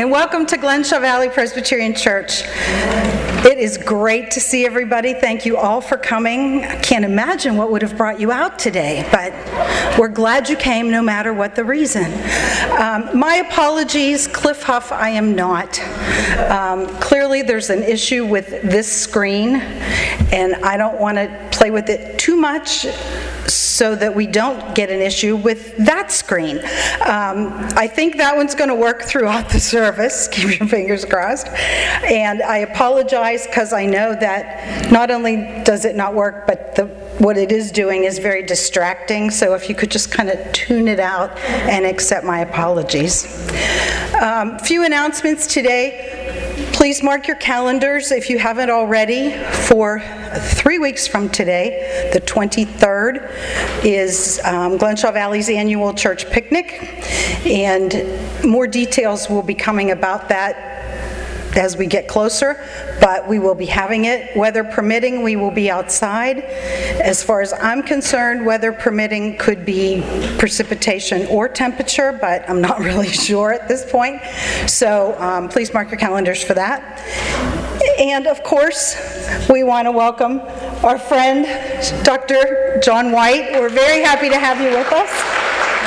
and welcome to Glenshaw Valley Presbyterian Church. It is great to see everybody. Thank you all for coming. I can't imagine what would have brought you out today, but we're glad you came no matter what the reason. My apologies, Cliff Huff, I am not. Clearly there's an issue with this screen, and I don't want to play with it too much so that we don't get an issue with that screen. I think that one's going to work throughout the service. Keep your fingers crossed. And I apologize because I know that not only does it not work, but what it is doing is very distracting. So if you could just kind of tune it out and accept my apologies. Few announcements today. Please mark your calendars if you haven't already for 3 weeks from today. The 23rd is Glenshaw Valley's annual church picnic, and more details will be coming about that as we get closer, but we will be having it. Weather permitting, we will be outside. As far as I'm concerned, weather permitting could be precipitation or temperature, but I'm not really sure at this point. So please mark your calendars for that. And of course, we want to welcome our friend, Dr. John White. We're very happy to have you with us.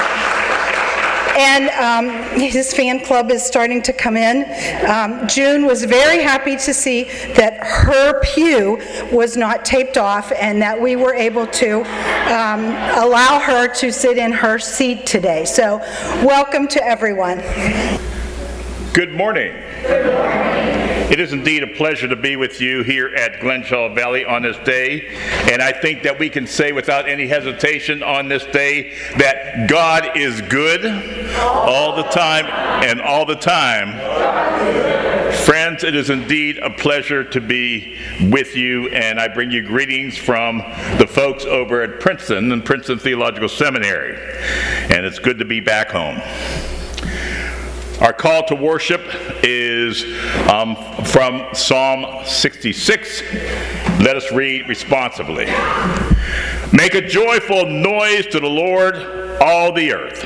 And his fan club is starting to come in. June was very happy to see that her pew was not taped off and that we were able to allow her to sit in her seat today. So welcome to everyone. Good morning. Good morning. It is indeed a pleasure to be with you here at Glenshaw Valley on this day, and I think that we can say without any hesitation on this day that God is good all the time and all the time. Friends, it is indeed a pleasure to be with you, and I bring you greetings from the folks over at Princeton and Princeton Theological Seminary, and it's good to be back home. Our call to worship is from Psalm 66. Let us read responsibly. Make a joyful noise to the Lord, all the earth.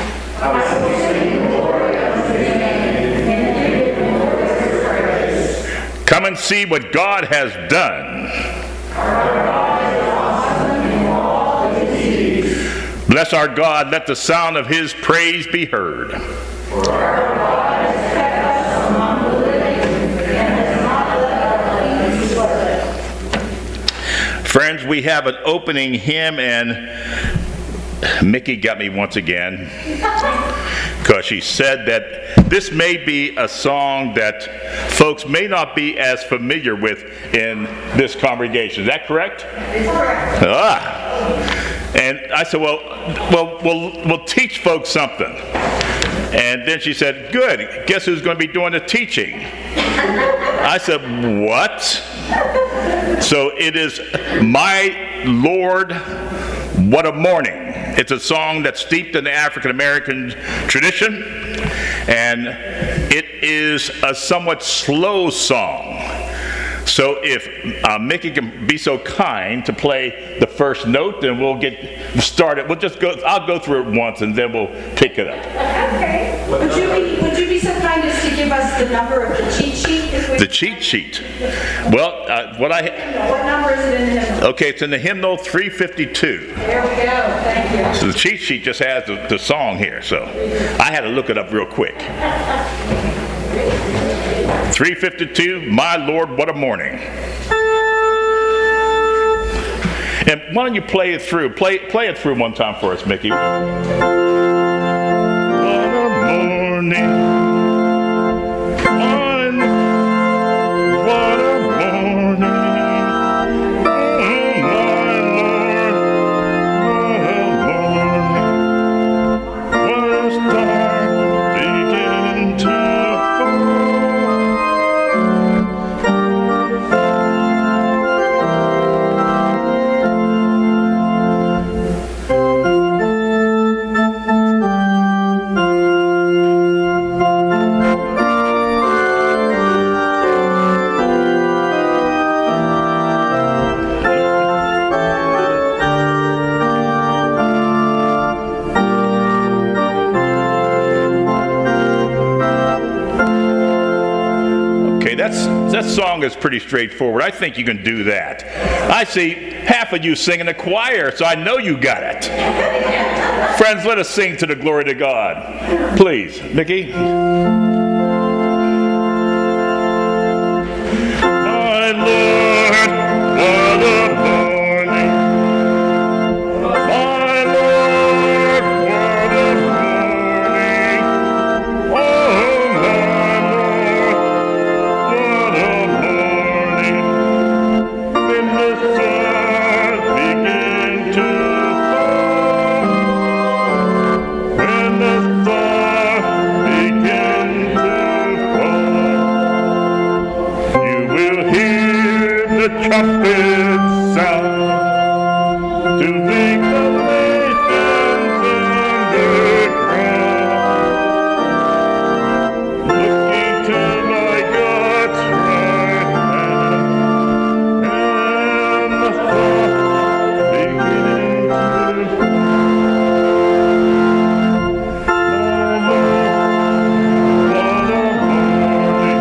Come and see what God has done. Bless our God, let the sound of his praise be heard. For our God has kept us among the living and has not let us be. Friends, we have an opening hymn, and Mickey got me once again because she said that this may be a song that folks may not be as familiar with in this congregation. Is that correct? It's correct. And I said, well, we'll teach folks something. And then she said, good, guess who's going to be doing the teaching? I said, what? So it is My Lord, What a Morning. It's a song that's steeped in the African American tradition, and it is a somewhat slow song. So if Mickey can be so kind to play the first note, then we'll get started. I'll go through it once and then we'll pick it up. Okay. Would you be so kind as to give us the number of the cheat sheet? The cheat sheet. Well, what number is it in the hymnal? Okay, it's in the hymnal 352. There we go. Thank you. So the cheat sheet just has the song here, so I had to look it up real quick. 352, My Lord, What a Morning. And why don't you play it through? Play it through one time for us, Mickey. What a morning. that song is pretty straightforward. I think you can do that. I see half of you sing in a choir, so I know you got it. Friends, let us sing to the glory to God. Please, Mickey. My Lord, what a morning. My Lord, what a morning. Oh, my Lord, what a morning. When the stars begin to fall, when the stars begin to fall, you will hear the trumpet sound to make the nations underground. Looking to my God's right hand, and the stars begin to fall. My Lord, what a morning.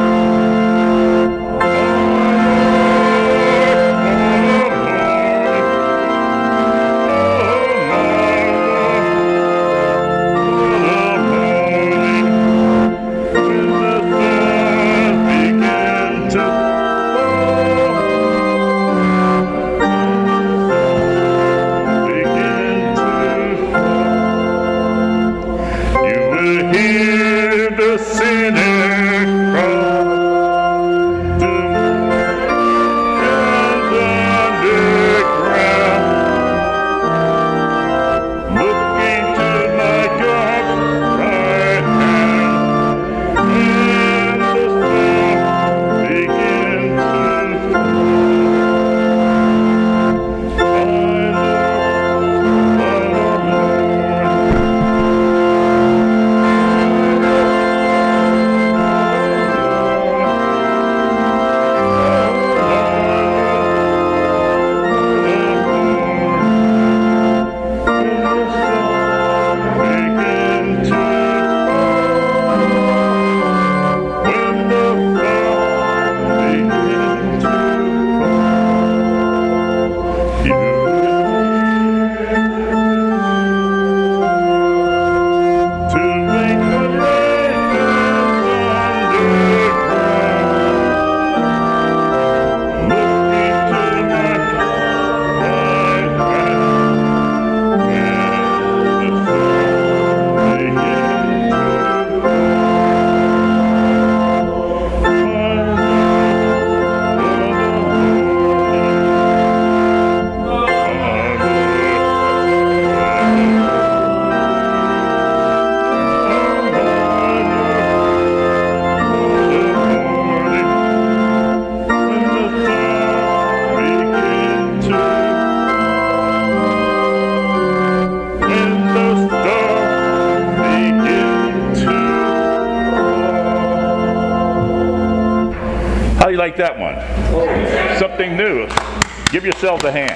How do you like that one? Something new. Give yourselves a hand.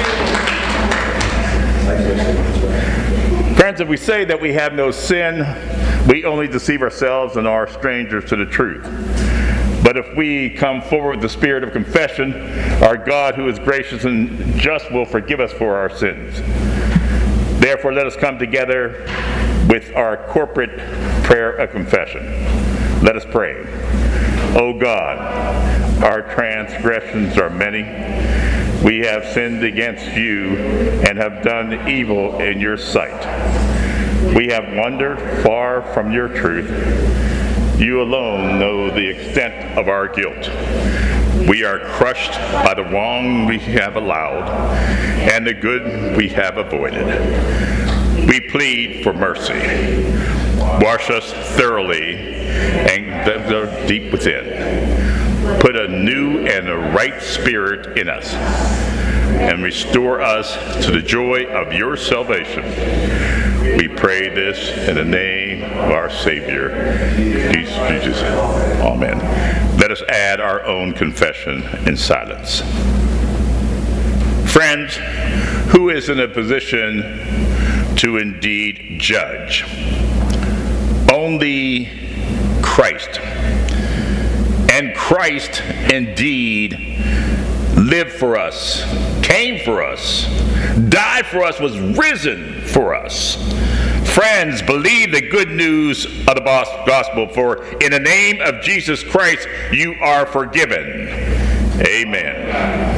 Friends, if we say that we have no sin, we only deceive ourselves and are strangers to the truth. But if we come forward with the spirit of confession, our God, who is gracious and just, will forgive us for our sins. Therefore, let us come together with our corporate prayer of confession. Let us pray. O God, our transgressions are many. We have sinned against you and have done evil in your sight. We have wandered far from your truth. You alone know the extent of our guilt. We are crushed by the wrong we have allowed and the good we have avoided. We plead for mercy. Wash us thoroughly and deep within. Put a new and a right spirit in us and restore us to the joy of your salvation. We pray this in the name of our Savior, Jesus. Amen. Let us add our own confession in silence. Friends, who is in a position to indeed judge? Only Christ. And Christ indeed lived for us, came for us, died for us, was risen for us. Friends, believe the good news of the gospel, for in the name of Jesus Christ you are forgiven. Amen.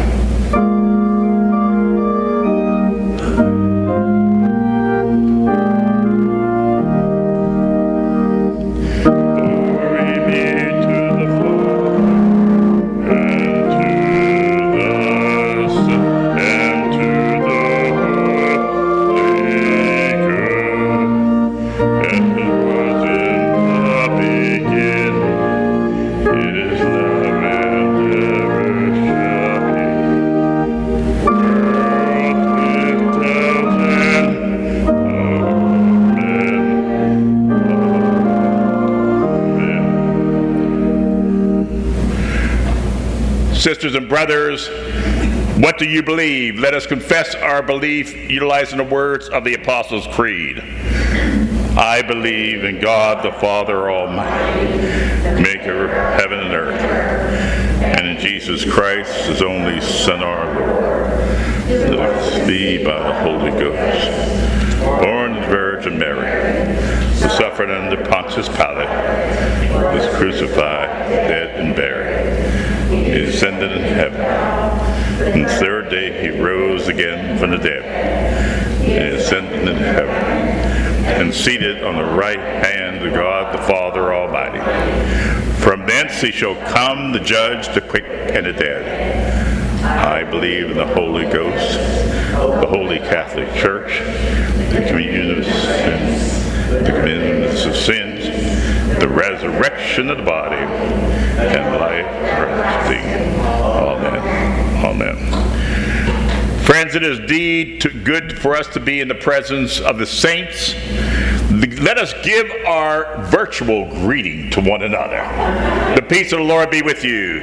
Sisters and brothers, what do you believe? Let us confess our belief utilizing the words of the Apostles' Creed. I believe in God the Father Almighty, maker of heaven and earth, and in Jesus Christ, his only Son, our Lord, blessed be by the Holy Ghost, born of the Virgin Mary, who suffered under Pontius Pilate, was crucified, dead, and buried. He ascended in heaven. On the third day he rose again from the dead. He ascended in heaven and seated on the right hand of God the Father Almighty. From thence he shall come to judge the quick and the dead. I believe in the Holy Ghost, the Holy Catholic Church, the communion of sins, the forgiveness of sins, the resurrection of the body, and life everlasting. Amen. Amen. Friends, it is indeed good for us to be in the presence of the saints. Let us give our virtual greeting to one another. The peace of the Lord be with you.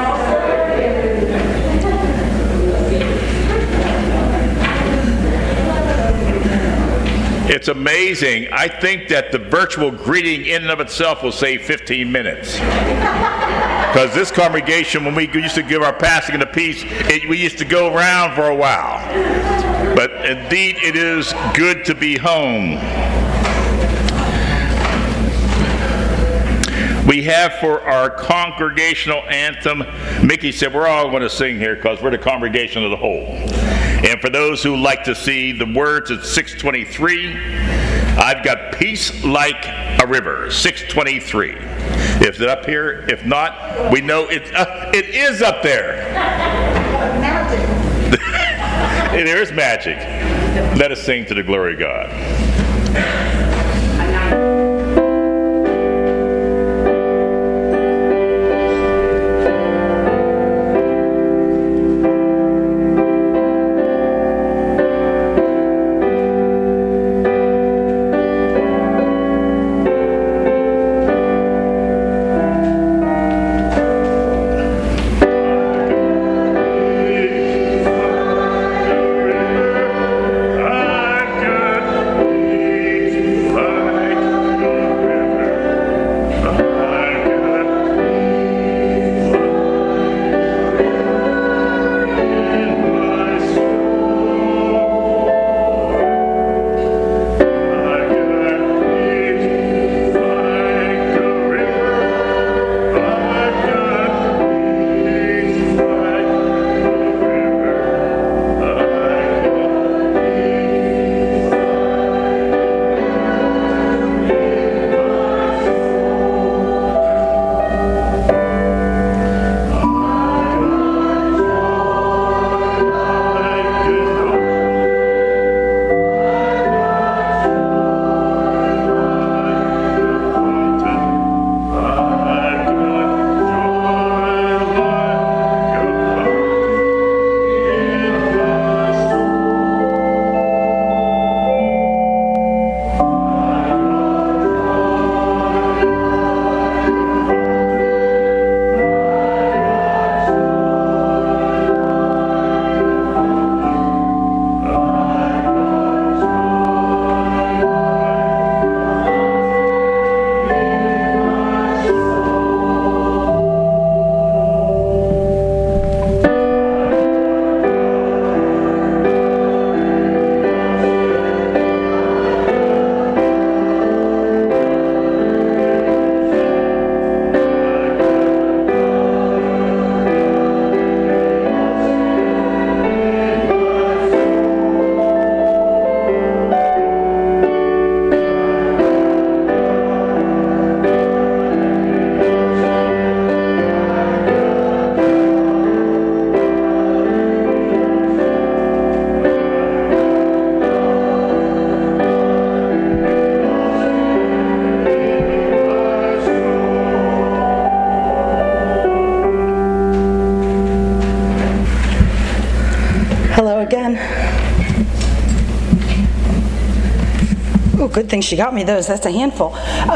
It's amazing. I think that the virtual greeting in and of itself will save 15 minutes. Because this congregation, when we used to give our passing of the peace, we used to go around for a while. But indeed, it is good to be home. We have for our congregational anthem, Mickey said we're all going to sing here because we're the congregation of the whole. And for those who like to see the words, it's 623. I've got peace like a river, 623. Is it up here? If not, we know it is up there. Magic. There is magic. Let us sing to the glory of God. I've got Good thing she got me those. That's a handful.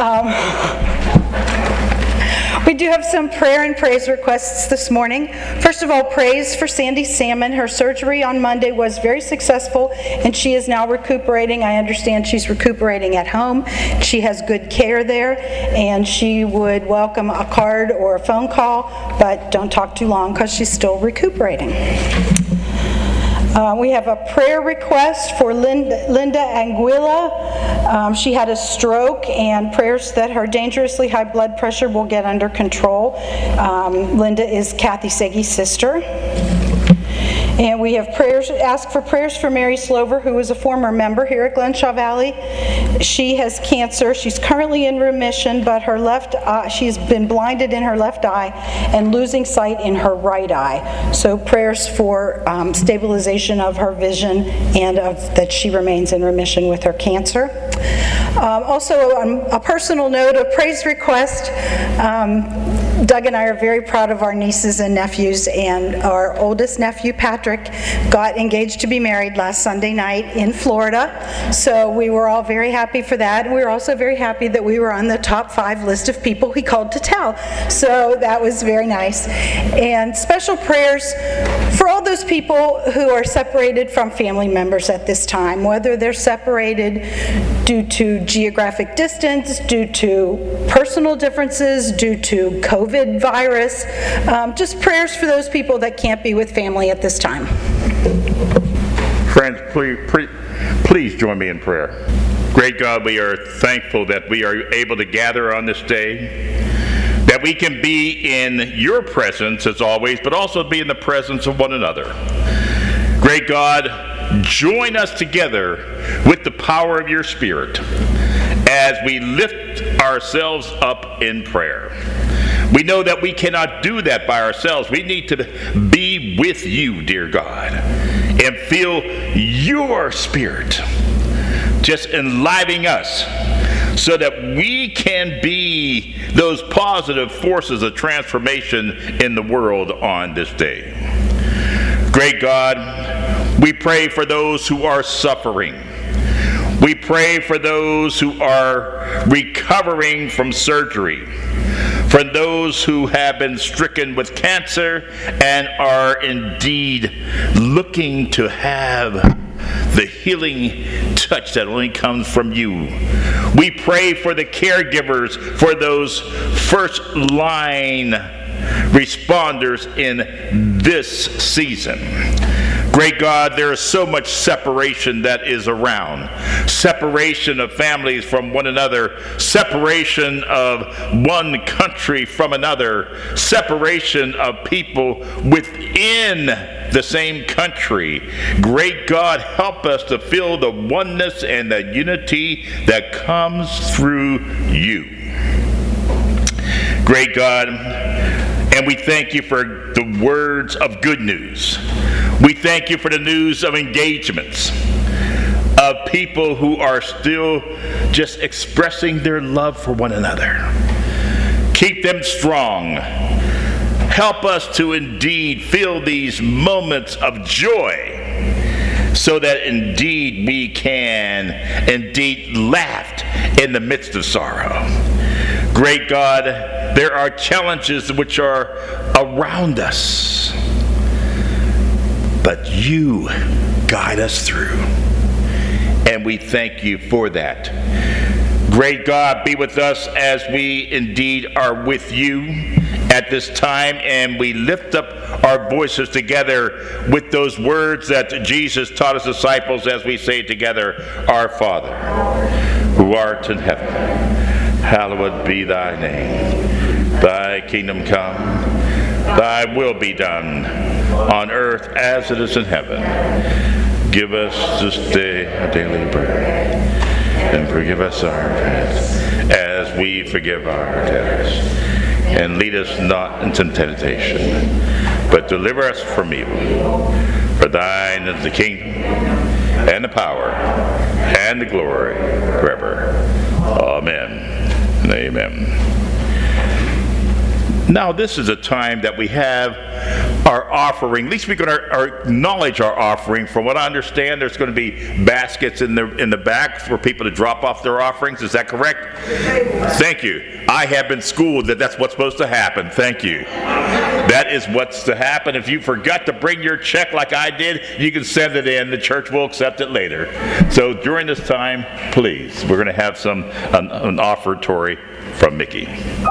We do have some prayer and praise requests this morning. First of all, praise for Sandy Salmon. Her surgery on Monday was very successful, and she is now recuperating. I understand she's recuperating at home. She has good care there, and she would welcome a card or a phone call, but don't talk too long because she's still recuperating. We have a prayer request for Linda Anguilla. She had a stroke, and prayers that her dangerously high blood pressure will get under control. Linda is Kathy Sege's sister. And we have asked for prayers for Mary Slover, who is a former member here at Glenshaw Valley. She has cancer. She's currently in remission, but her left eye, she's been blinded in her left eye and losing sight in her right eye. So prayers for stabilization of her vision and that she remains in remission with her cancer. Also, a personal note, a praise request. Doug and I are very proud of our nieces and nephews, and our oldest nephew, Patrick, got engaged to be married last Sunday night in Florida. So we were all very happy for that. And we were also very happy that we were on the top 5 list of people he called to tell. So that was very nice. And special prayers for all those people who are separated from family members at this time, whether they're separated due to geographic distance, due to personal differences, due to COVID virus. Just prayers for those people that can't be with family at this time. Friends, please join me in prayer. Great God, we are thankful that we are able to gather on this day, that we can be in your presence as always, but also be in the presence of one another. Great God, join us together with the power of your Spirit as we lift ourselves up in prayer. We know that we cannot do that by ourselves. We need to be with you, dear God, and feel your Spirit just enlivening us so that we can be those positive forces of transformation in the world on this day. Great God, we pray for those who are suffering. We pray for those who are recovering from surgery, for those who have been stricken with cancer and are indeed looking to have the healing touch that only comes from you. We pray for the caregivers, for those first line responders in this season. Great God, there is so much separation that is around. Separation of families from one another. Separation of one country from another. Separation of people within the same country. Great God, help us to feel the oneness and the unity that comes through you. Great God, and we thank you for the words of good news. We thank you for the news of engagements, of people who are still just expressing their love for one another. Keep them strong. Help us to indeed feel these moments of joy so that indeed we can indeed laugh in the midst of sorrow. Great God, there are challenges which are around us, but you guide us through, and we thank you for that. Great God, be with us as we indeed are with you at this time, and we lift up our voices together with those words that Jesus taught his disciples as we say together, Our Father, who art in heaven, hallowed be thy name. Thy kingdom come, thy will be done on earth as it is in heaven. Give us this day our daily bread, and forgive us our debts as we forgive our debtors. And lead us not into temptation, but deliver us from evil. For thine is the kingdom, and the power, and the glory forever. Amen and amen. Now this is a time that we have our offering. At least we're going to acknowledge our offering. From what I understand, there's going to be baskets in the back for people to drop off their offerings. Is that correct? Thank you. I have been schooled that that's what's supposed to happen. Thank you. That is what's to happen. If you forgot to bring your check like I did, you can send it in. The church will accept it later. So during this time, please, we're going to have an offertory from Mickey.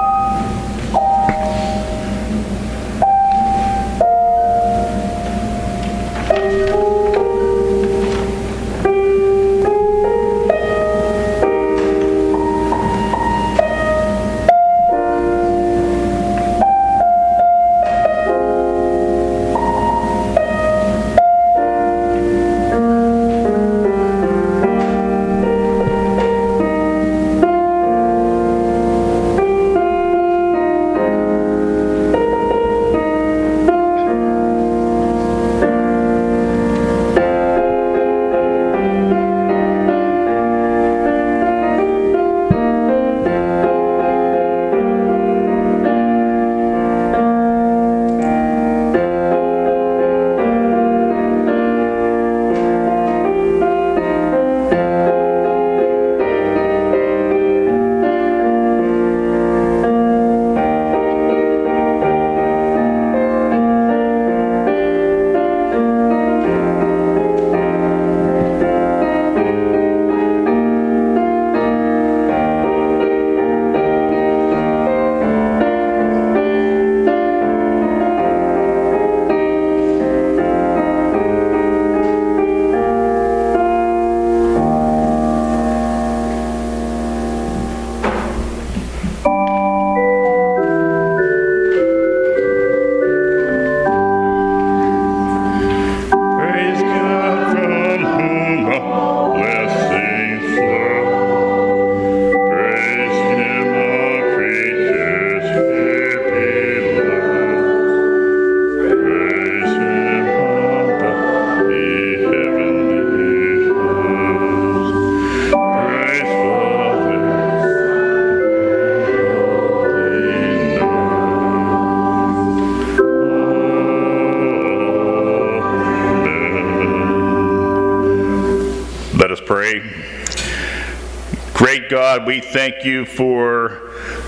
Great God, we thank you for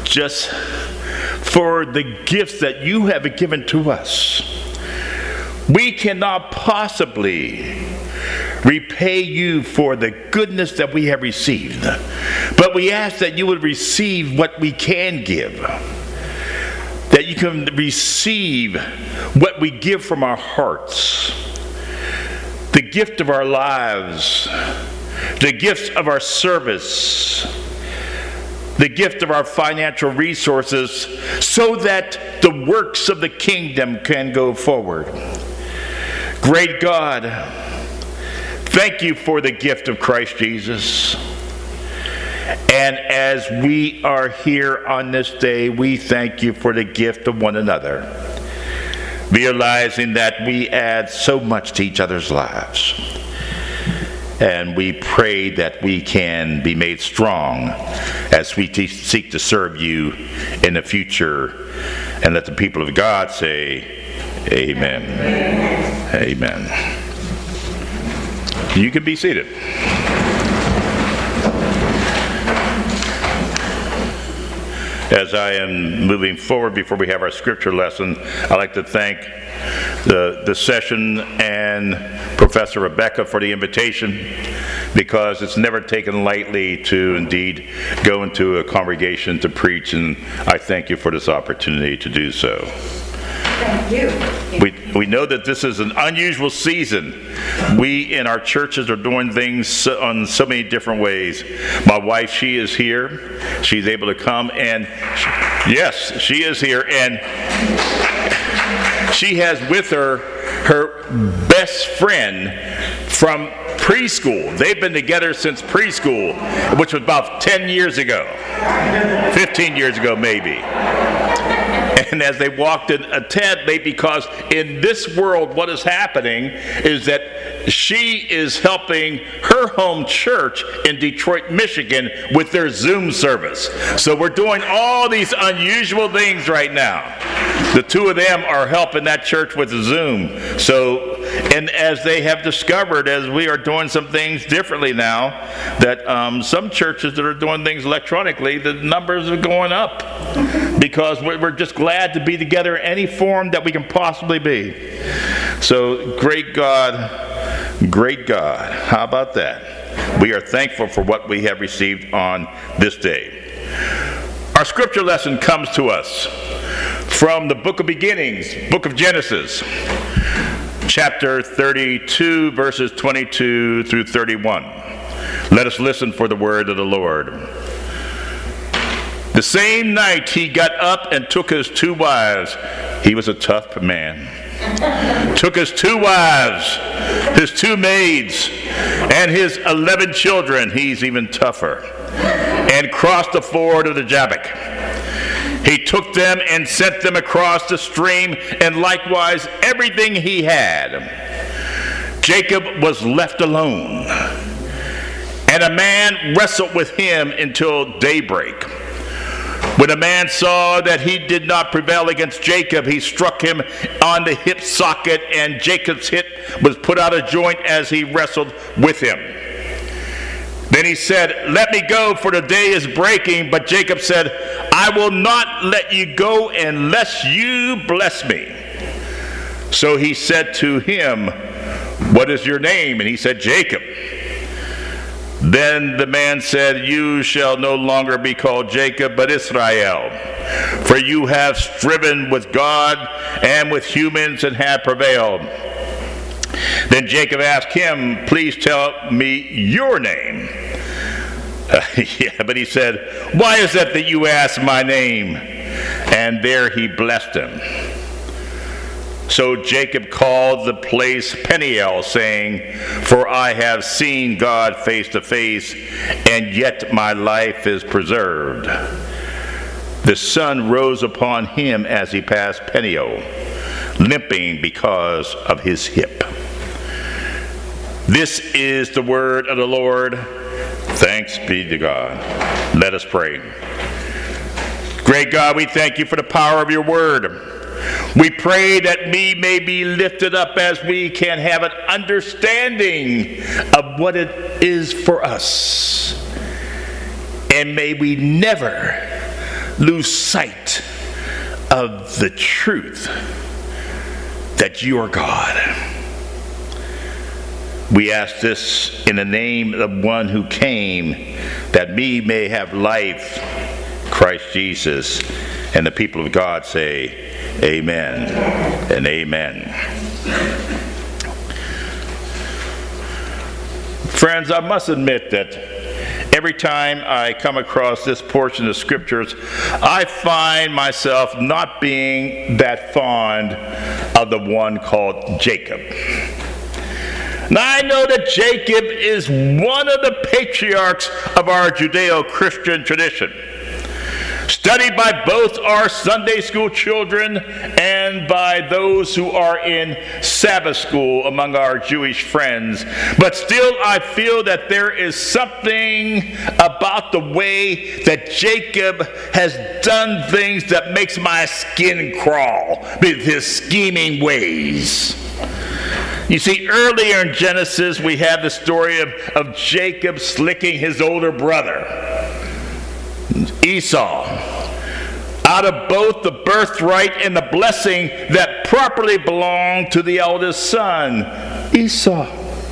the gifts that you have given to us. We cannot possibly repay you for the goodness that we have received, but we ask that you would receive what we can give, that you can receive what we give from our hearts, the gift of our lives, the gift of our service, the gift of our financial resources, so that the works of the kingdom can go forward. Great God, thank you for the gift of Christ Jesus. And as we are here on this day, we thank you for the gift of one another, realizing that we add so much to each other's lives. And we pray that we can be made strong as we seek to serve you in the future. And let the people of God say, Amen. Amen. You can be seated. As I am moving forward before we have our scripture lesson, I'd like to thank the session and Professor Rebecca for the invitation, because it's never taken lightly to indeed go into a congregation to preach, and I thank you for this opportunity to do so. Thank you. We know that this is an unusual season. We in our churches are doing things on so many different ways. My wife, she is here. She's able to come, and yes, she is here, and she has with her best friend from preschool. They've been together since preschool, which was about 10 years ago, 15 years ago maybe. And as they walked in intently, because in this world what is happening is that she is helping her home church in Detroit, Michigan with their Zoom service. So we're doing all these unusual things right now. The two of them are helping that church with Zoom. So, and as they have discovered, as we are doing some things differently now, that some churches that are doing things electronically, the numbers are going up because we're just glad to be together in any form that we can possibly be. So great God, great God. How about that? We are thankful for what we have received on this day. Our scripture lesson comes to us from the book of beginnings, book of Genesis, chapter 32, verses 22 through 31. Let us listen for the word of the Lord. The same night he got up and took his 2 wives. He was a tough man. Took his 2 wives, his 2 maids, and his 11 children. He's even tougher. And crossed the ford of the Jabbok. He took them and sent them across the stream, and likewise everything he had. Jacob was left alone, and a man wrestled with him until daybreak. When a man saw that he did not prevail against Jacob, he struck him on the hip socket, and Jacob's hip was put out of joint as he wrestled with him. Then he said, "Let me go, for the day is breaking." But Jacob said, "I will not let you go unless you bless me." So he said to him, "What is your name?" And he said, "Jacob." Then the man said, "You shall no longer be called Jacob, but Israel, for you have striven with God and with humans and have prevailed." Then Jacob asked him, "Please tell me your name." But he said, "Why is it that you ask my name?" And there he blessed him. So Jacob called the place Peniel, saying, "For I have seen God face to face, and yet my life is preserved." The sun rose upon him as he passed Peniel, limping because of his hip. This is the word of the Lord. Thanks be to God. Let us pray. Great God, we thank you for the power of your word. We pray that we may be lifted up as we can have an understanding of what it is for us. And may we never lose sight of the truth that you are God. We ask this in the name of one who came, that we may have life, Christ Jesus. And the people of God say, amen and amen. Friends, I must admit that every time I come across this portion of scriptures, I find myself not being that fond of the one called Jacob. Now, I know that Jacob is one of the patriarchs of our Judeo-Christian tradition, studied by both our Sunday school children and by those who are in Sabbath school among our Jewish friends. But still, I feel that there is something about the way that Jacob has done things that makes my skin crawl with his scheming ways. You see, earlier in Genesis, we have the story of Jacob slicking his older brother, Esau, out of both the birthright and the blessing that properly belonged to the eldest son, Esau.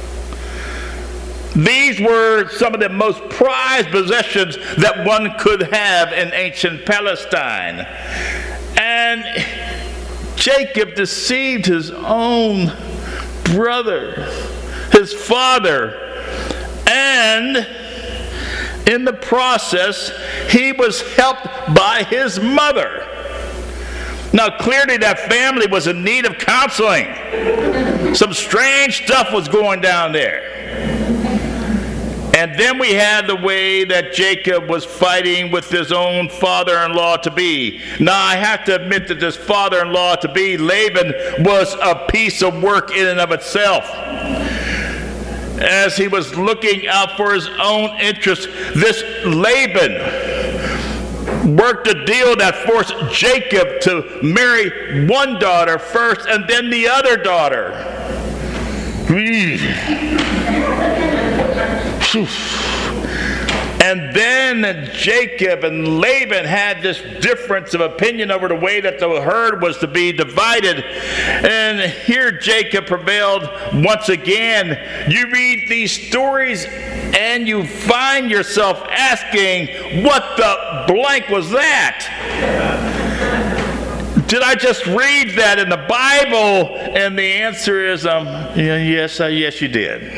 These were some of the most prized possessions that one could have in ancient Palestine. And Jacob deceived his own brother, his father, and in the process, he was helped by his mother. Now, clearly that family was in need of counseling. Some strange stuff was going down there. And then we had the way that Jacob was fighting with his own father-in-law to be. Now, I have to admit that this father-in-law to be, Laban, was a piece of work in and of itself. As he was looking out for his own interests, this Laban worked a deal that forced Jacob to marry one daughter first and then the other daughter. And then Jacob and Laban had this difference of opinion over the way that the herd was to be divided. And here Jacob prevailed once again. You read these stories and you find yourself asking, what the blank was that? Did I just read that in the Bible? And the answer is, yes, you did.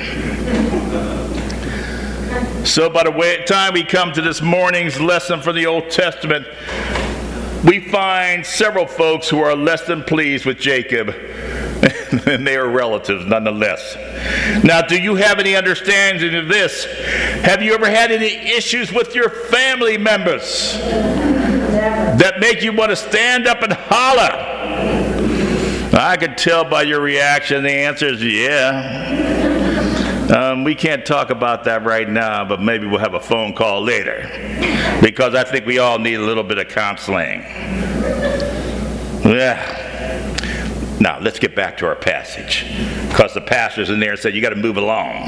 So by the time we come to this morning's lesson from the Old Testament, we find several folks who are less than pleased with Jacob, and they are relatives nonetheless. Now, do you have any understanding of this? Have you ever had any issues with your family members that make you want to stand up and holler? I can tell by your reaction the answer is yeah. We can't talk about that right now, but maybe we'll have a phone call later, because I think we all need a little bit of counseling. Yeah. Now, let's get back to our passage, because the pastor's in there and said, you got to move along.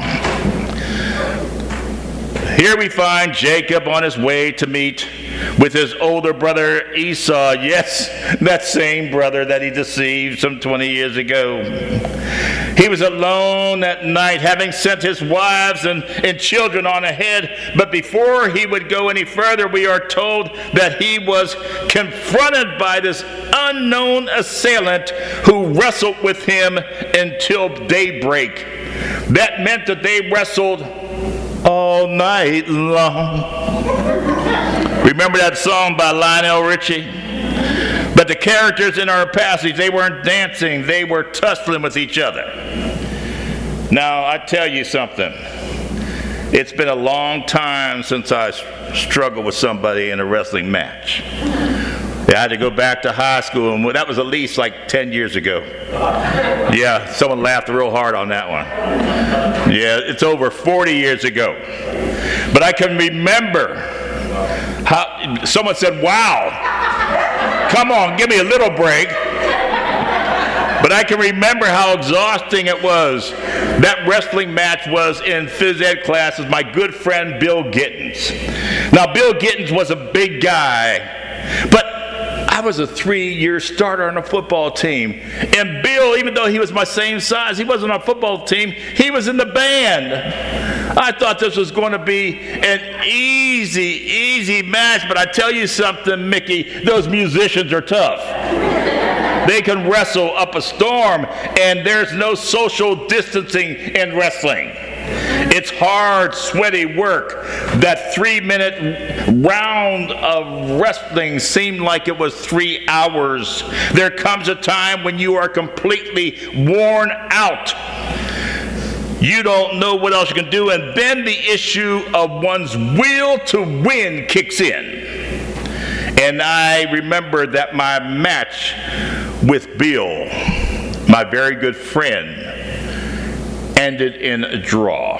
Here we find Jacob on his way to meet with his older brother Esau. Yes, that same brother that he deceived some 20 years ago. He was alone at night, having sent his wives and children on ahead. But before he would go any further, we are told that he was confronted by this unknown assailant who wrestled with him until daybreak. That meant that they wrestled all night long. Remember that song by Lionel Richie? But the characters in our passage, they weren't dancing, they were tussling with each other. Now, I tell you something. It's been a long time since I struggled with somebody in a wrestling match. I had to go back to high school, and that was at least like 10 years ago. Yeah, someone laughed real hard on that one. Yeah, it's over 40 years ago. But I can remember how someone said, wow. Come on, give me a little break. But I can remember how exhausting it was. That wrestling match was in phys ed class with my good friend Bill Gittens. Now, Bill Gittens was a big guy, but I was a 3-year starter on a football team. And Bill, even though he was my same size, he wasn't on a football team, he was in the band. I thought this was going to be an easy match, but I tell you something, Mickey, those musicians are tough. They can wrestle up a storm, and there's no social distancing in wrestling. It's hard, sweaty work. That 3-minute round of wrestling seemed like it was 3 hours. There comes a time when you are completely worn out. You don't know what else you can do, and then the issue of one's will to win kicks in. And I remember that my match with Bill, my very good friend, ended in a draw.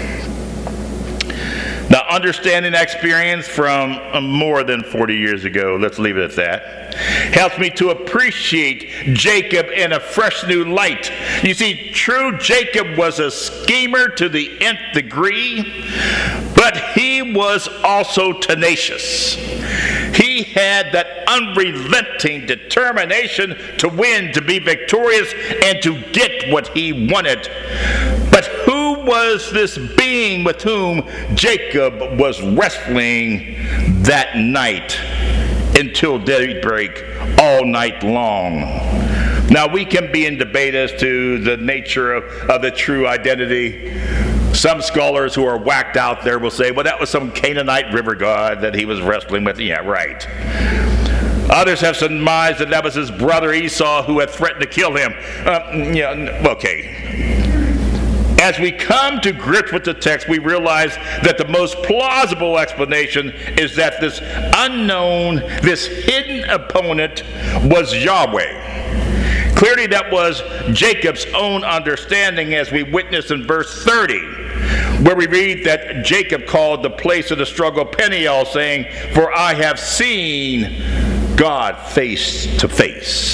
Now, understanding that experience from more than 40 years ago, let's leave it at that, helps me to appreciate Jacob in a fresh new light. You see, true Jacob was a schemer to the nth degree, but he was also tenacious. He had that unrelenting determination to win, to be victorious, and to get what he wanted. But who was this being with whom Jacob was wrestling that night until daybreak, all night long? Now, we can be in debate as to the nature of the true identity. Some scholars who are whacked out there will say, well, that was some Canaanite river god that he was wrestling with. Yeah, right. Others have surmised that was his brother Esau who had threatened to kill him. Okay. As we come to grips with the text, we realize that the most plausible explanation is that this unknown, this hidden opponent was Yahweh. Clearly that was Jacob's own understanding, as we witness in verse 30, where we read that Jacob called the place of the struggle Peniel, saying, "For I have seen God face to face."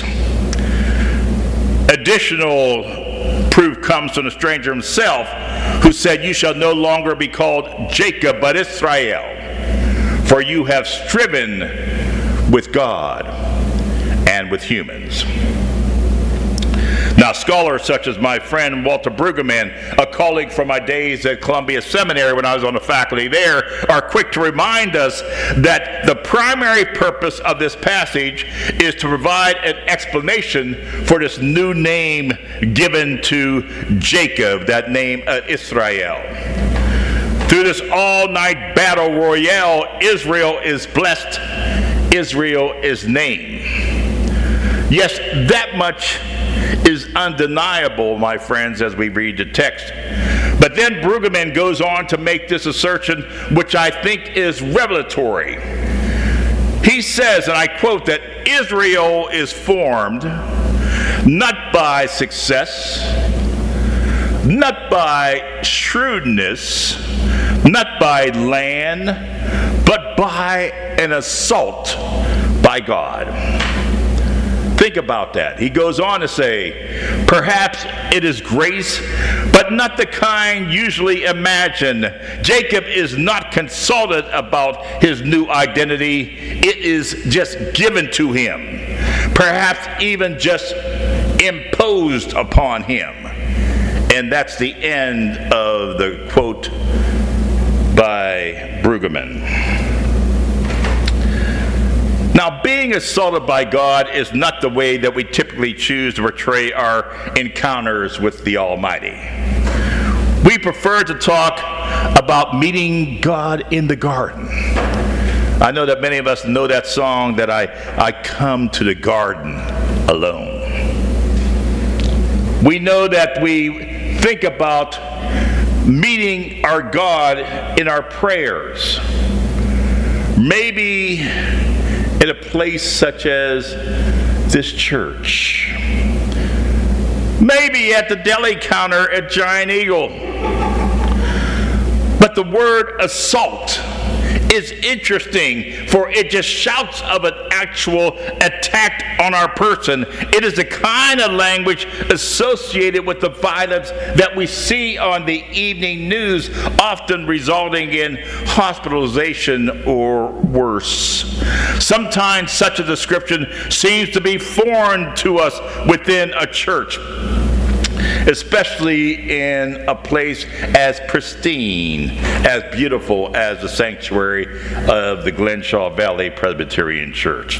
Additional proof comes from the stranger himself, who said, "You shall no longer be called Jacob, but Israel, for you have striven with God and with humans." Now, scholars such as my friend Walter Brueggemann, a colleague from my days at Columbia Seminary when I was on the faculty there, are quick to remind us that the primary purpose of this passage is to provide an explanation for this new name given to Jacob, that name Israel. Through this all-night battle royale, Israel is blessed, Israel is named. Yes, that much is undeniable, my friends, as we read the text. But then Brueggemann goes on to make this assertion, which I think is revelatory. He says, and I quote, that Israel is formed not by success, not by shrewdness, not by land, but by an assault by God. Think about that. He goes on to say, perhaps it is grace, but not the kind usually imagined. Jacob is not consulted about his new identity. It is just given to him. Perhaps even just imposed upon him. And that's the end of the quote by Brueggemann. Now, being assaulted by God is not the way that we typically choose to portray our encounters with the Almighty. We prefer to talk about meeting God in the garden. I know that many of us know that song, that I come to the garden alone. We know that we think about meeting our God in our prayers. Maybe in a place such as this church. Maybe at the deli counter at Giant Eagle. But the word assault is interesting, for it just shouts of an actual attack on our person. It is the kind of language associated with the violence that we see on the evening news, often resulting in hospitalization or worse. Sometimes such a description seems to be foreign to us within a church, especially in a place as pristine, as beautiful as the sanctuary of the Glenshaw Valley Presbyterian Church.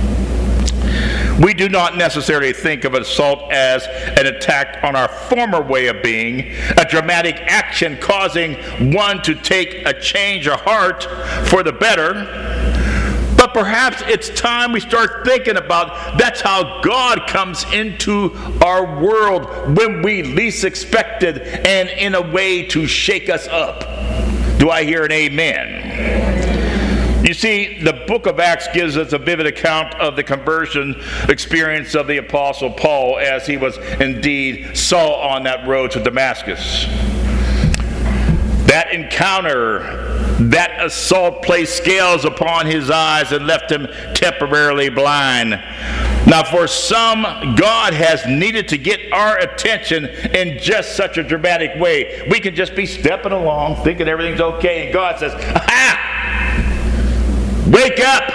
We do not necessarily think of assault as an attack on our former way of being, a dramatic action causing one to take a change of heart for the better. But perhaps it's time we start thinking about that's how God comes into our world when we least expect it, and in a way to shake us up. Do I hear an amen? You see, the book of Acts gives us a vivid account of the conversion experience of the Apostle Paul, as he was indeed Saul on that road to Damascus. That encounter, that assault placed scales upon his eyes and left him temporarily blind. Now, for some, God has needed to get our attention in just such a dramatic way. We can just be stepping along, thinking everything's okay, and God says, "Aha! Wake up!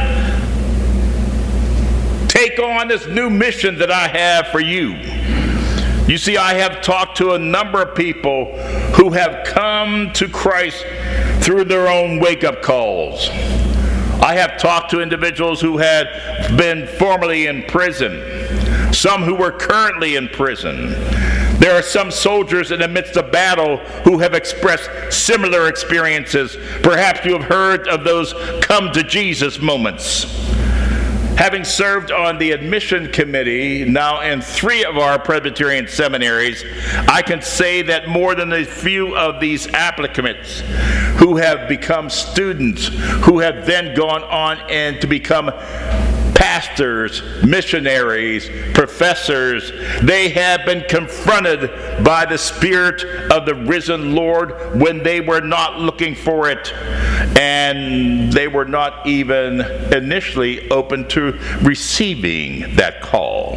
Take on this new mission that I have for you." You see, I have talked to a number of people who have come to Christ through their own wake-up calls. I have talked to individuals who had been formerly in prison, some who were currently in prison. There are some soldiers in the midst of battle who have expressed similar experiences. Perhaps you have heard of those come to Jesus moments. Having served on the admission committee now in 3 of our Presbyterian seminaries, I can say that more than a few of these applicants who have become students, who have then gone on and to become pastors, missionaries, professors, they have been confronted by the Spirit of the risen Lord when they were not looking for it, and they were not even initially open to receiving that call.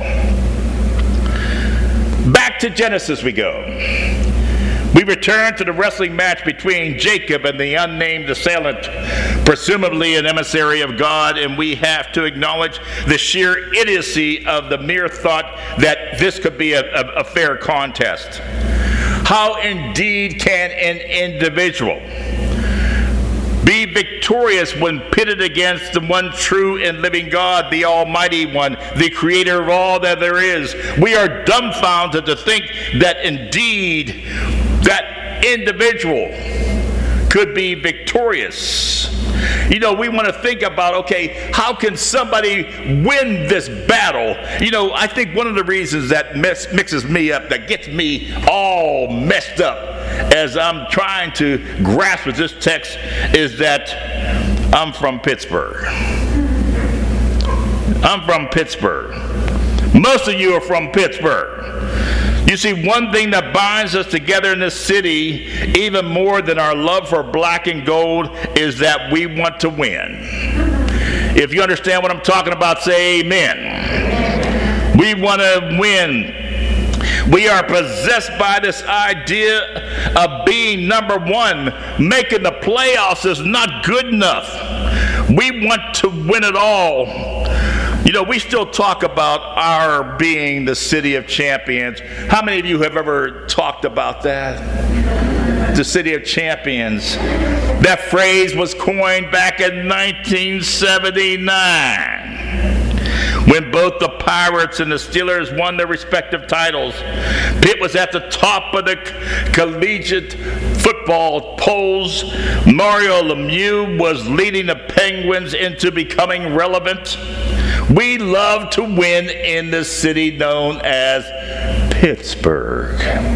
Back to Genesis we go. We return to the wrestling match between Jacob and the unnamed assailant, presumably an emissary of God, and we have to acknowledge the sheer idiocy of the mere thought that this could be a fair contest. How indeed can an individual be victorious when pitted against the one true and living God, the Almighty One, the Creator of all that there is? We are dumbfounded to think that indeed that individual could be victorious. You know, we want to think about, okay, how can somebody win this battle? You know, I think one of the reasons that mixes me up, that gets me all messed up as I'm trying to grasp with this text, is that I'm from Pittsburgh. I'm from Pittsburgh. Most of you are from Pittsburgh. You see, one thing that binds us together in this city, even more than our love for black and gold, is that we want to win. If you understand what I'm talking about, say amen. We want to win. We are possessed by this idea of being number one. Making the playoffs is not good enough. We want to win it all. You know, we still talk about our being the city of champions. How many of you have ever talked about that? The city of champions. That phrase was coined back in 1979 when both the Pirates and the Steelers won their respective titles. Pitt was at the top of the collegiate football polls. Mario Lemieux was leading the Penguins into becoming relevant. We love to win in the city known as Pittsburgh.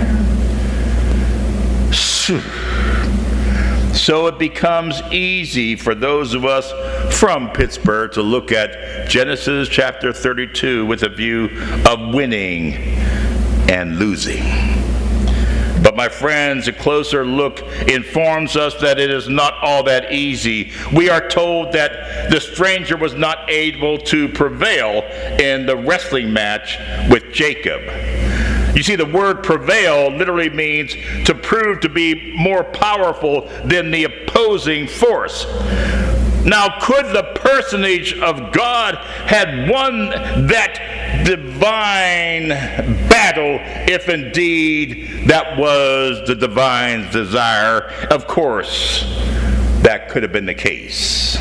So it becomes easy for those of us from Pittsburgh to look at Genesis chapter 32 with a view of winning and losing. But my friends, a closer look informs us that it is not all that easy. We are told that the stranger was not able to prevail in the wrestling match with Jacob. You see, the word prevail literally means to prove to be more powerful than the opposing force. Now, could the personage of God had won that divine battle if indeed that was the divine's desire? Of course, that could have been the case.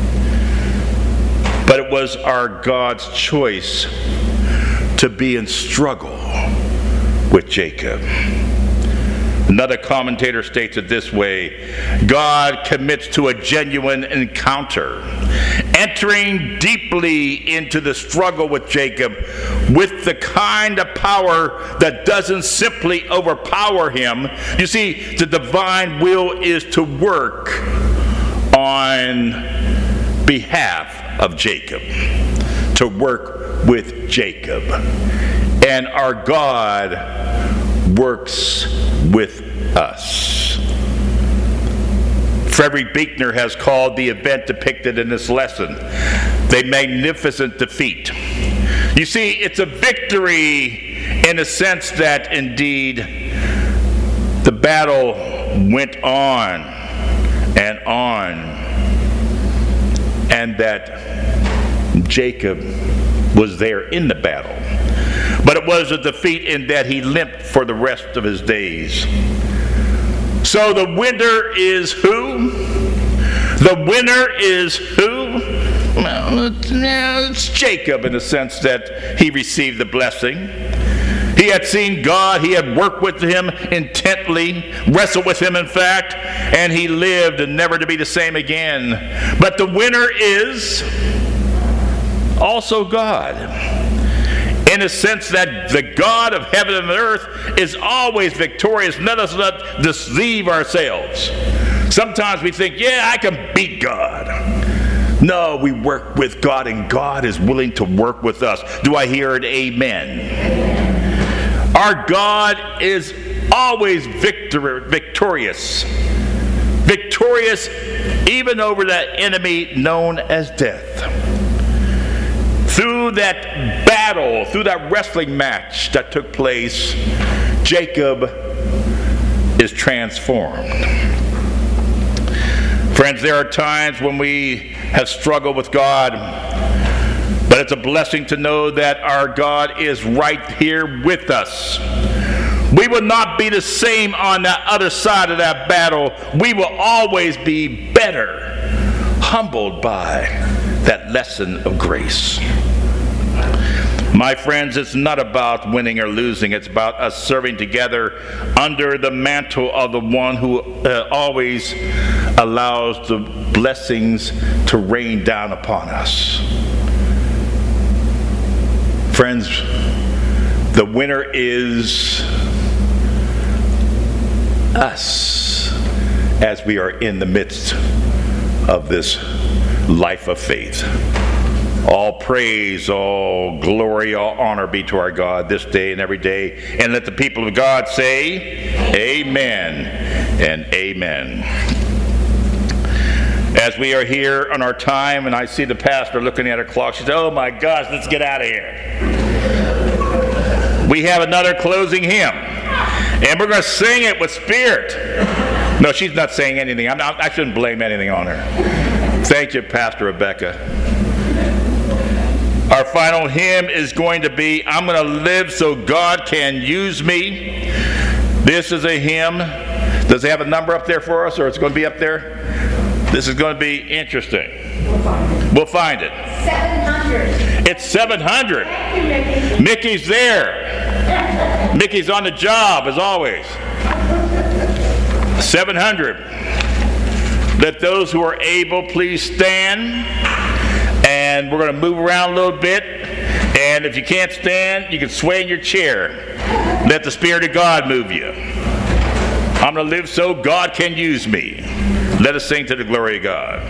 But it was our God's choice to be in struggle with Jacob. Another commentator states it this way: God commits to a genuine encounter, entering deeply into the struggle with Jacob with the kind of power that doesn't simply overpower him. You see, the divine will is to work on behalf of Jacob, to work with Jacob. And our God works with us. Frederick Buechner has called the event depicted in this lesson the magnificent defeat. You see, it's a victory in the sense that indeed the battle went on, and that Jacob was there in the battle. But it was a defeat in that he limped for the rest of his days. So the winner is who? The winner is who? Well, it's Jacob, in the sense that he received the blessing. He had seen God, he had worked with him intently, wrestled with him in fact, and he lived and never to be the same again. But the winner is also God. In the sense that the God of heaven and earth is always victorious. Let us not deceive ourselves. Sometimes we think, yeah, I can beat God. No, we work with God, and God is willing to work with us. Do I hear an amen? Our God is always victorious. Victorious even over that enemy known as death. Through that battle, through that wrestling match that took place, Jacob is transformed. Friends, there are times when we have struggled with God, but it's a blessing to know that our God is right here with us. We will not be the same on that other side of that battle. We will always be better, humbled by that lesson of grace. My friends, it's not about winning or losing. It's about us serving together under the mantle of the one who always allows the blessings to rain down upon us. Friends, the winner is us as we are in the midst of this life of faith. All praise, all glory, all honor be to our God this day and every day. And let the people of God say, amen and amen. As we are here on our time, and I see the pastor looking at her clock, she said, oh my gosh, let's get out of here. We have another closing hymn, and we're going to sing it with spirit. No, she's not saying anything. I shouldn't blame anything on her. Thank you, Pastor Rebecca. Our final hymn is going to be, I'm going to live so God can use me. This is a hymn. Does it have a number up there for us, or it's going to be up there? This is going to be interesting. We'll find it. 700. It's 700. Thank you, Mickey. Mickey's there. Mickey's on the job, as always. 700. Let those who are able please stand. And we're going to move around a little bit. And if you can't stand, you can sway in your chair. Let the Spirit of God move you. I'm going to live so God can use me. Let us sing to the glory of God.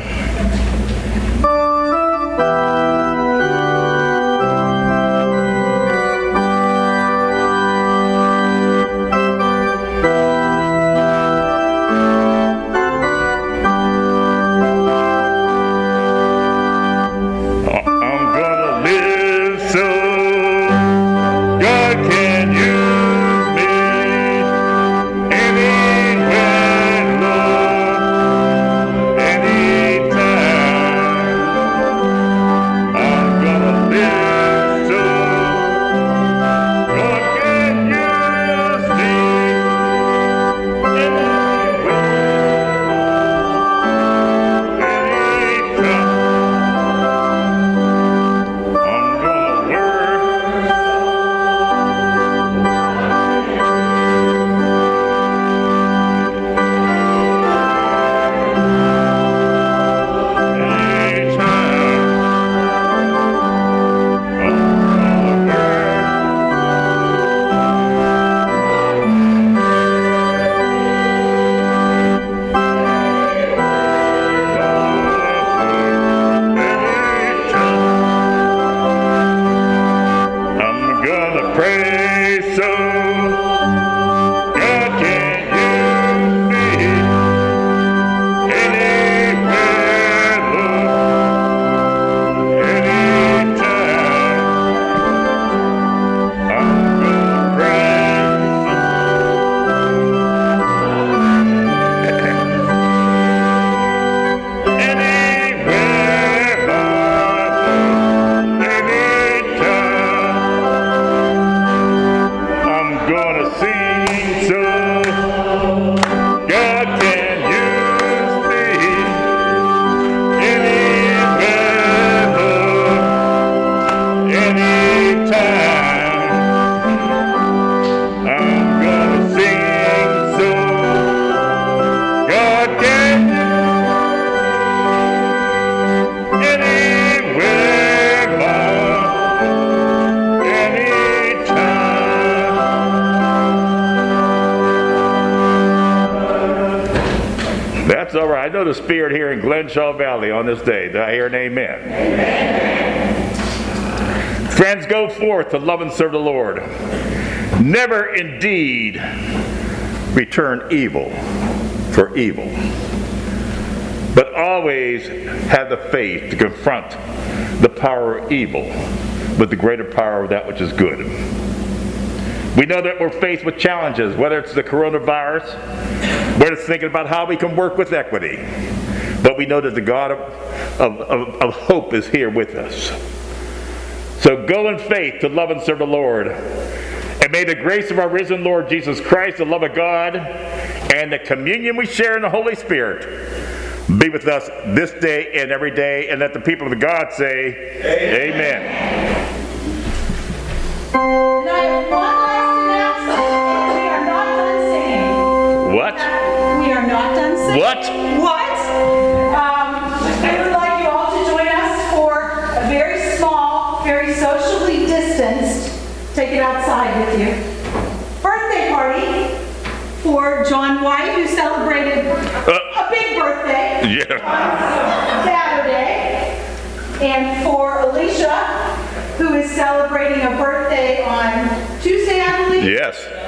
I know the Spirit here in Glenshaw Valley on this day. Do I hear an amen? Amen. Friends, go forth to love and serve the Lord. Never indeed return evil for evil, but always have the faith to confront the power of evil with the greater power of that which is good. We know that we're faced with challenges, whether it's the coronavirus, whether it's thinking about how we can work with equity, but we know that the God of hope is here with us. So go in faith to love and serve the Lord. And may the grace of our risen Lord Jesus Christ, the love of God, and the communion we share in the Holy Spirit be with us this day and every day. And let the people of God say, Amen. And I have one last announcement. We are not done singing. What? We are not done singing. What? What? We would like you all to join us for a very small, very socially distanced, take it outside with you, birthday party for John White, who celebrated a big birthday on Saturday, and for Alicia, who is celebrating a birthday on Tuesday, I believe? Yes.